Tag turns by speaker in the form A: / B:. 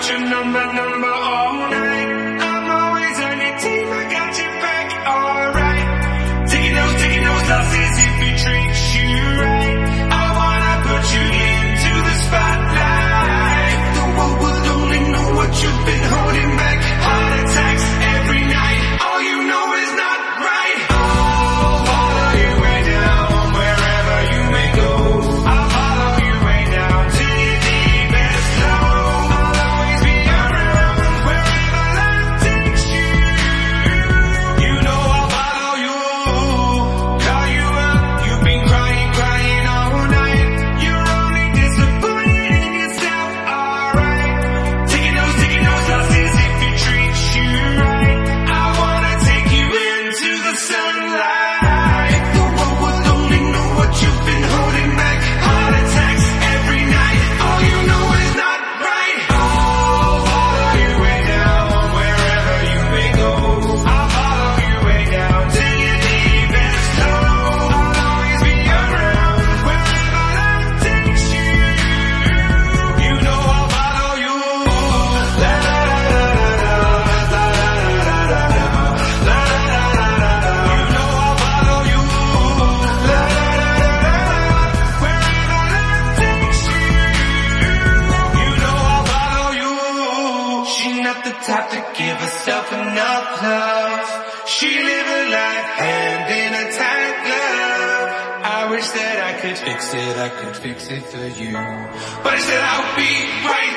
A: got your number all night. I'm always on your team, I got your back, alright. Taking those losses if it treats you right. I wanna put you into the spotlight. The world will only know what you've been holding back. Heart attacks every night, all you know is not right. I'll follow you way down, wherever you may go. I'll follow you way down to your deepest low. I'll always be around, wherever life takes you. You know I'll follow you, call you up. You've been crying all night. You're only disappointed in yourself, alright. Taking those losses if it treats you right. I wanna take you into the sunlight. The world will only know what you've been holding back. Heart attacks every night, all you know is not right. I'll follow you way down, wherever you may go. I'll follow you way down to your deepest low. I'll always be around, wherever life takes you. You know I'll follow you. La la la la la, la la la la la, la la la la la. You know I'll follow you. La la la la la, wherever life takes you. You know I'll follow you. She's not the type to give herself enough love. She live her life hand in a tight glove. I wish that I could fix it for you, but instead I'll be right